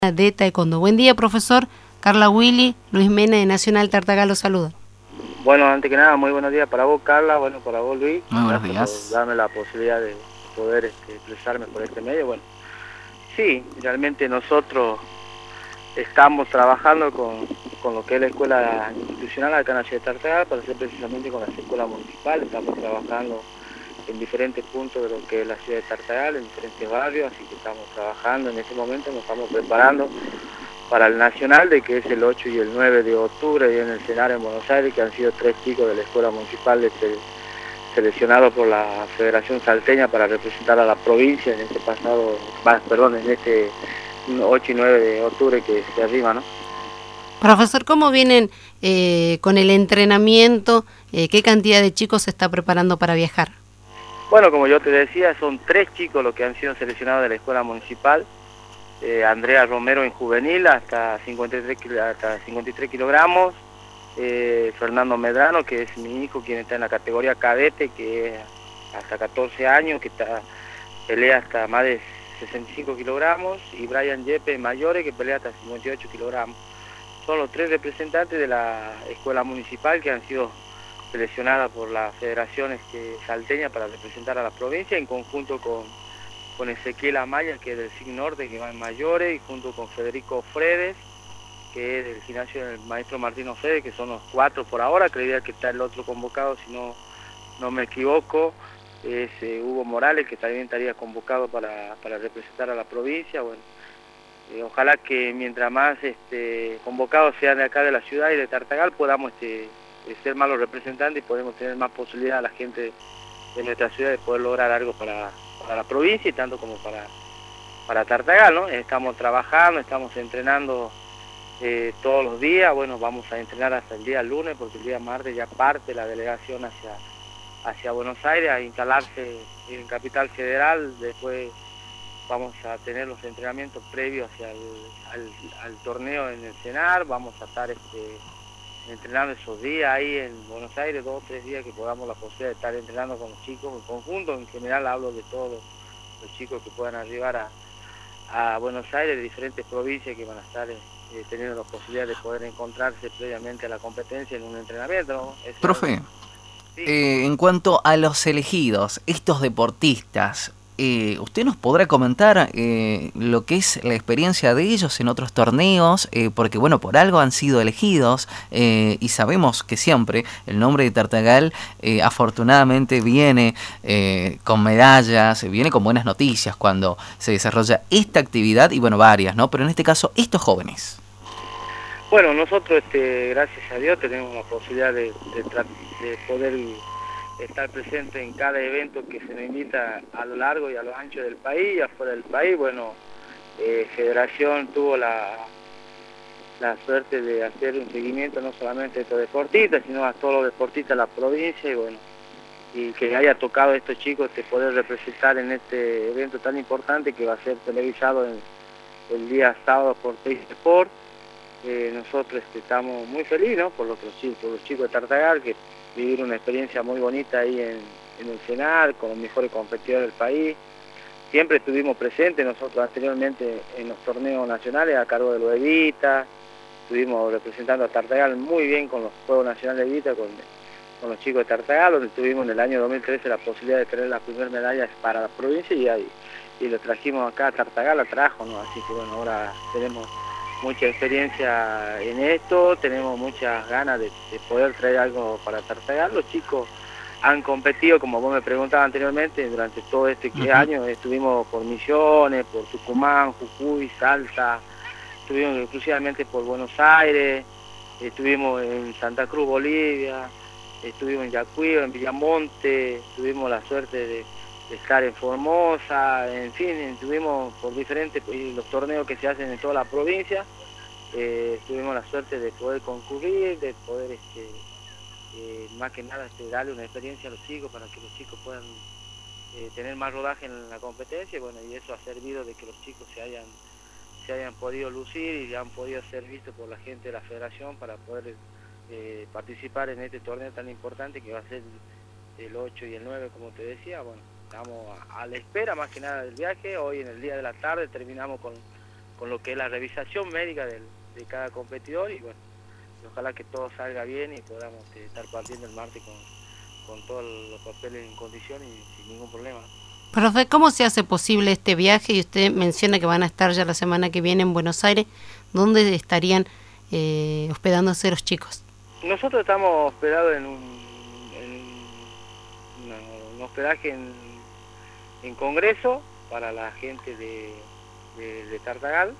de Taekwondo. Buen día, profesor. Carla Willy, Luis Mena de Nacional Tartagal los saluda. Bueno, antes que nada, muy buenos días para vos, Carla, bueno, para vos, Luis. Muy buenos Gracias días. por darme la posibilidad de poder expresarme por este medio. Bueno, sí, realmente nosotros estamos trabajando con lo que es la escuela institucional acá en la ciudad de Tartagal, para ser precisamente con la escuela municipal. Estamos trabajando en diferentes puntos de lo que es la ciudad de Tartagal, en diferentes barrios, así que estamos trabajando en este momento, nos estamos preparando para el Nacional, de que es el 8 y el 9 de octubre, y en el Cenar en Buenos Aires, que han sido 3 chicos de la Escuela Municipal seleccionados por la Federación Salteña para representar a la provincia en este en este 8 y 9 de octubre que se arriba, ¿no? Profesor, ¿cómo vienen con el entrenamiento? ¿Qué cantidad de chicos se está preparando para viajar? Bueno, como yo te decía, son 3 chicos los que han sido seleccionados de la Escuela Municipal. Andrea Romero en juvenil hasta 53 kilogramos, Fernando Medrano, que es mi hijo, quien está en la categoría cadete, que es hasta 14 años, que pelea hasta más de 65 kilogramos, y Brian Yepes Mayores, que pelea hasta 58 kilogramos. Son los 3 representantes de la Escuela Municipal que han sido seleccionadas por la Federación Salteña para representar a la provincia, en conjunto con Ezequiel Amaya, que es del SIG Norte, que va en mayores, y junto con Federico Fredes, que es del gimnasio del maestro Martino Fredes, que son los 4 por ahora. Creía que está el otro convocado, si no me equivoco, es Hugo Morales, que también estaría convocado para representar a la provincia. Bueno, ojalá que mientras más convocados sean de acá de la ciudad y de Tartagal, podamos ser más los representantes y podemos tener más posibilidad a la gente de nuestra ciudad de poder lograr algo para la provincia y tanto como para Tartagal, ¿no? Estamos trabajando, estamos entrenando todos los días. Bueno, vamos a entrenar hasta el día lunes, porque el día martes ya parte la delegación hacia Buenos Aires a instalarse en Capital Federal. Después vamos a tener los entrenamientos previos hacia al torneo en el Cenar. Vamos a estar entrenando esos días ahí en Buenos Aires, 2 o 3 días que podamos la posibilidad de estar entrenando con los chicos en conjunto. En general hablo de todos los chicos que puedan arribar a Buenos Aires, de diferentes provincias que van a estar teniendo la posibilidad de poder encontrarse previamente a la competencia en un entrenamiento, ¿no? Profe, sí. En cuanto a los elegidos, estos deportistas, ¿usted nos podrá comentar lo que es la experiencia de ellos en otros torneos? Porque bueno, por algo han sido elegidos y sabemos que siempre el nombre de Tartagal afortunadamente viene con medallas, viene con buenas noticias cuando se desarrolla esta actividad y bueno, varias, ¿no? Pero en este caso, estos jóvenes. Bueno, nosotros, gracias a Dios, tenemos la posibilidad de poder estar presente en cada evento que se nos invita a lo largo y a lo ancho del país y afuera del país. Bueno, Federación tuvo la suerte de hacer un seguimiento no solamente a estos deportistas, sino a todos los deportistas de la provincia, y bueno, y que haya tocado a estos chicos poder representar en este evento tan importante que va a ser televisado el día sábado por Teis Sport. Nosotros estamos muy felices, ¿no? por los chicos de Tartagal, que vivieron una experiencia muy bonita ahí en el Cenar, con los mejores competidores del país. Siempre estuvimos presentes nosotros anteriormente en los torneos nacionales a cargo de los Evita. Estuvimos representando a Tartagal muy bien con los Juegos Nacionales de Evita, con los chicos de Tartagal, donde tuvimos en el año 2013 la posibilidad de tener las primeras medallas para la provincia, y lo trajimos acá a Tartagal, la trajo, ¿no? Así que bueno, ahora tenemos mucha experiencia en esto, tenemos muchas ganas de poder traer algo para Tartagal. Los chicos han competido, como vos me preguntabas anteriormente, durante todo este año. Estuvimos por Misiones, por Tucumán, Jujuy, Salta, estuvimos exclusivamente por Buenos Aires, estuvimos en Santa Cruz, Bolivia, estuvimos en Yacuío, en Villamonte, tuvimos la suerte de estar en Formosa, en fin, estuvimos por diferentes los torneos que se hacen en toda la provincia. Tuvimos la suerte de poder concurrir, de poder más que nada darle una experiencia a los chicos para que los chicos puedan tener más rodaje en la competencia. Bueno, y eso ha servido de que los chicos se hayan podido lucir y han podido ser vistos por la gente de la federación para poder participar en este torneo tan importante que va a ser el 8 y el 9, como te decía. Bueno, estamos a la espera más que nada del viaje. Hoy en el día de la tarde terminamos con lo que es la revisación médica de cada competidor, y bueno, ojalá que todo salga bien y podamos estar partiendo el martes con todos los papeles en condición y sin ningún problema. Profe, ¿cómo se hace posible este viaje? Y usted menciona que van a estar ya la semana que viene en Buenos Aires. ¿Dónde estarían hospedándose los chicos? Nosotros estamos hospedados en un hospedaje en Congreso para la gente de Tartagal.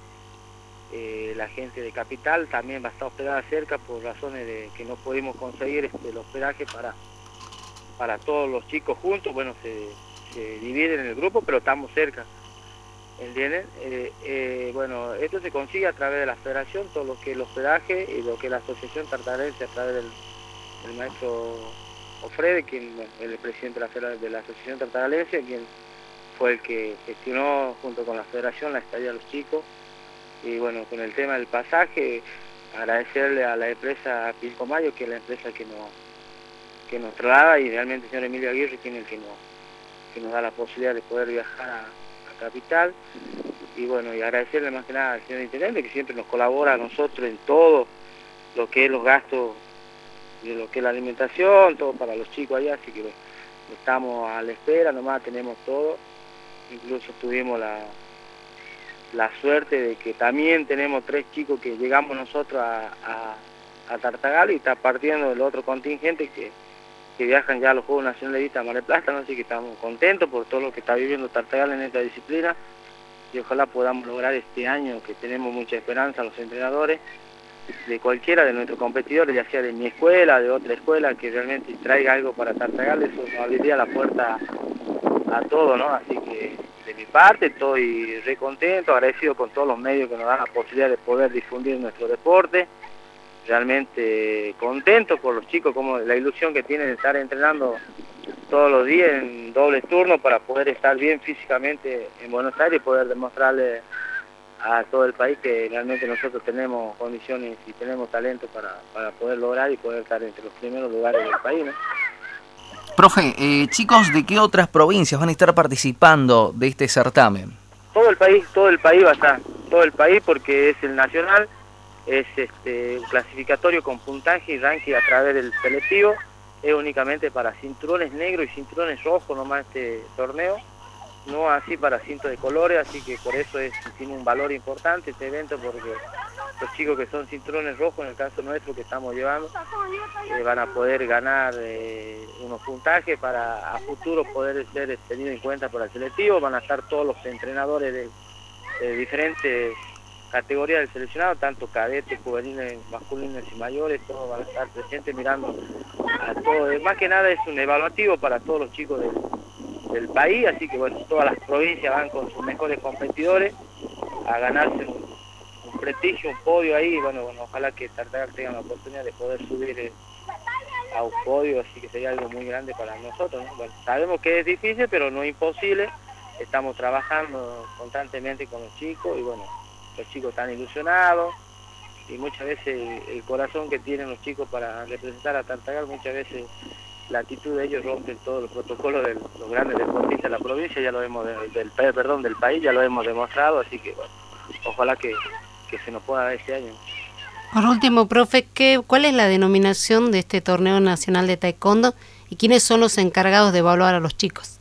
La gente de Capital también va a estar hospedada cerca por razones de que no pudimos conseguir el hospedaje para todos los chicos juntos. Bueno, se dividen en el grupo, pero estamos cerca, ¿entienden? Bueno, esto se consigue a través de la federación, todo lo que es el hospedaje y lo que es la asociación tartarense a través del maestro Ofrede, quien el presidente de la asociación tartarense, quien fue el que gestionó junto con la federación la estadía de los chicos. Y bueno, con el tema del pasaje, agradecerle a la empresa Pilcomayo, que es la empresa que nos traslada, y realmente el señor Emilio Aguirre, quien es el que nos da la posibilidad de poder viajar a Capital. Y bueno, y agradecerle más que nada al señor Intendente, que siempre nos colabora a nosotros en todo lo que es los gastos de lo que es la alimentación, todo para los chicos allá, así que bueno, estamos a la espera, nomás tenemos todo. Incluso tuvimos la suerte de que también tenemos 3 chicos que llegamos nosotros a Tartagal, y está partiendo el otro contingente que viajan ya a los Juegos Nacionales de Vista a Mar del Plata, ¿no? Así que estamos contentos por todo lo que está viviendo Tartagal en esta disciplina, y ojalá podamos lograr este año, que tenemos mucha esperanza los entrenadores de cualquiera de nuestros competidores, ya sea de mi escuela, de otra escuela, que realmente traiga algo para Tartagal. Eso nos abriría la puerta a todo, ¿no? Así que de mi parte estoy re contento, agradecido con todos los medios que nos dan la posibilidad de poder difundir nuestro deporte. Realmente contento por los chicos, como la ilusión que tienen de estar entrenando todos los días en doble turno para poder estar bien físicamente en Buenos Aires y poder demostrarle a todo el país que realmente nosotros tenemos condiciones y tenemos talento para poder lograr y poder estar entre los primeros lugares del país, ¿no? Profe, chicos, ¿de qué otras provincias van a estar participando de este certamen? Todo el país va a estar, todo el país, porque es el nacional, es un clasificatorio con puntaje y ranking a través del selectivo, es únicamente para cinturones negros y cinturones rojos nomás este torneo, no así para cintos de colores, así que por eso tiene un valor importante este evento, porque los chicos que son cinturones rojos, en el caso nuestro que estamos llevando, van a poder ganar unos puntajes para a futuro poder ser tenidos en cuenta por el selectivo. Van a estar todos los entrenadores de diferentes categorías del seleccionado, tanto cadetes, juveniles, masculinos y mayores, todos van a estar presentes mirando a todos. Más que nada es un evaluativo para todos los chicos del país, así que bueno, todas las provincias van con sus mejores competidores a ganarse un prestigio, un podio ahí. Bueno, ojalá que Tartagal tenga la oportunidad de poder subir a un podio, así que sería algo muy grande para nosotros, ¿no? Bueno, sabemos que es difícil, pero no imposible. Estamos trabajando constantemente con los chicos y bueno, los chicos están ilusionados, y muchas veces el corazón que tienen los chicos para representar a Tartagal, muchas veces la actitud de ellos rompe todos los protocolos de los grandes deportistas de la provincia, ya lo hemos del país, ya lo hemos demostrado, así que bueno, ojalá que se nos pueda dar este año. Por último, profe, ¿cuál es la denominación de este torneo nacional de taekwondo y quiénes son los encargados de evaluar a los chicos?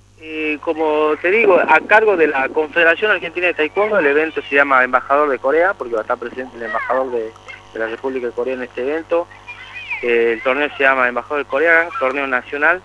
Como te digo, a cargo de la Confederación Argentina de Taekwondo, el evento se llama Embajador de Corea, porque va a estar presente el embajador de la República de Corea en este evento. El torneo se llama Embajador de Corea, torneo nacional.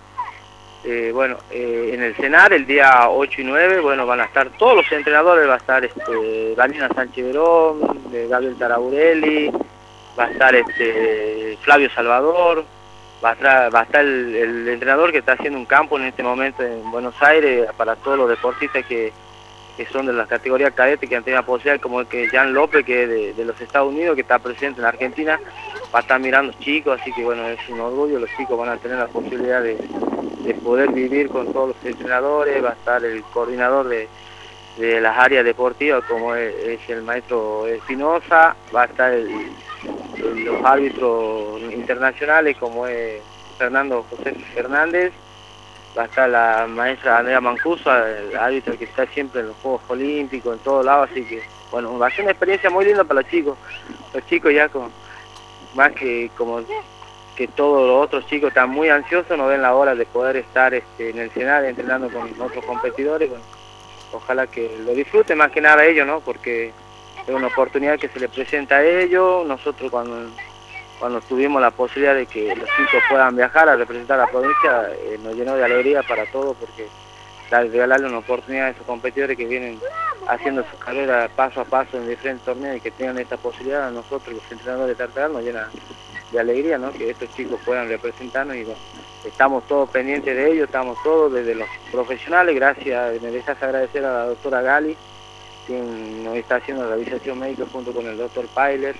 En el CENAR, el día 8 y 9, bueno, van a estar todos los entrenadores, va a estar Galina Sánchez Verón, Gabriel Taraburelli, va a estar Flavio Salvador, va a estar el entrenador que está haciendo un campo en este momento en Buenos Aires para todos los deportistas que son de las categorías cadetes, que han tenido la posibilidad, como el que Jan López, que es de los Estados Unidos, que está presente en Argentina, va a estar mirando chicos, así que bueno, es un orgullo, los chicos van a tener la posibilidad de poder vivir con todos los entrenadores. Va a estar el coordinador de las áreas deportivas, como es el maestro Espinosa, va a estar los árbitros internacionales, como es Fernando José Fernández, va a estar la maestra Andrea Mancuso, el árbitro que está siempre en los Juegos Olímpicos, en todos lados, así que bueno, va a ser una experiencia muy linda para los chicos ya más que como que todos los otros chicos están muy ansiosos, no ven la hora de poder estar en el escenario entrenando con otros competidores. Bueno, ojalá que lo disfruten más que nada ellos, ¿no? Porque es una oportunidad que se les presenta a ellos. Nosotros cuando tuvimos la posibilidad de que los chicos puedan viajar a representar a la provincia, nos llenó de alegría para todos, porque regalarle una oportunidad a esos competidores que vienen haciendo su carrera paso a paso en diferentes torneos y que tengan esta posibilidad, a nosotros los entrenadores de Tartagal nos llena de alegría, ¿no? Que estos chicos puedan representarnos y bueno, estamos todos pendientes de ellos, estamos todos desde los profesionales, gracias, me dejas agradecer a la doctora Gali, quien nos está haciendo la realización médica junto con el doctor Pailer,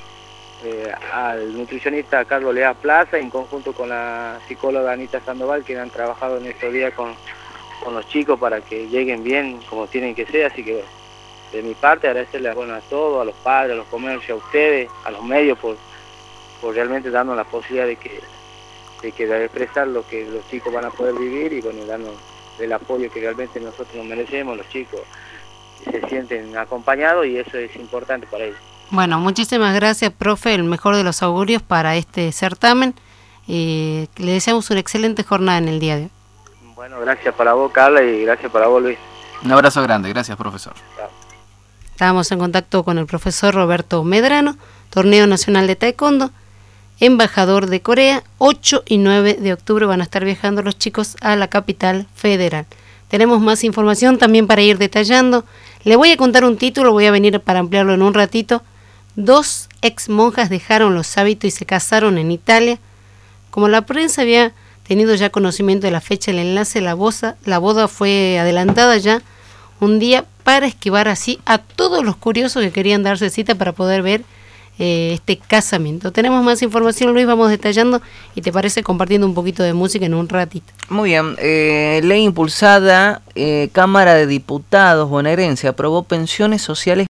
al nutricionista Carlos Lea Plaza, en conjunto con la psicóloga Anita Sandoval, que han trabajado en estos días con los chicos para que lleguen bien como tienen que ser, así que de mi parte agradecerle a todos, a los padres, a los comercios, a ustedes, a los medios por realmente darnos la posibilidad de expresar lo que los chicos van a poder vivir y bueno, darnos el apoyo que realmente nosotros nos merecemos, los chicos se sienten acompañados y eso es importante para ellos. Bueno, muchísimas gracias, profe, el mejor de los augurios para este certamen. Le deseamos una excelente jornada en el día de hoy. Bueno, gracias para vos, Carla, y gracias para vos, Luis. Un abrazo grande, gracias, profesor. Chao. Estábamos en contacto con el profesor Roberto Medrano, Torneo Nacional de Taekwondo, embajador de Corea. 8 y 9 de octubre van a estar viajando los chicos a la capital federal. Tenemos más información también para ir detallando. Le voy a contar un título, voy a venir para ampliarlo en un ratito. 2 ex monjas dejaron los hábitos y se casaron en Italia. Como la prensa había tenido ya conocimiento de la fecha del enlace, la boda fue adelantada ya un día para esquivar así a todos los curiosos que querían darse cita para poder ver este casamiento. Tenemos más información, Luis, vamos detallando y te parece compartiendo un poquito de música en un ratito. Muy bien, ley impulsada, Cámara de Diputados bonaerense aprobó pensiones sociales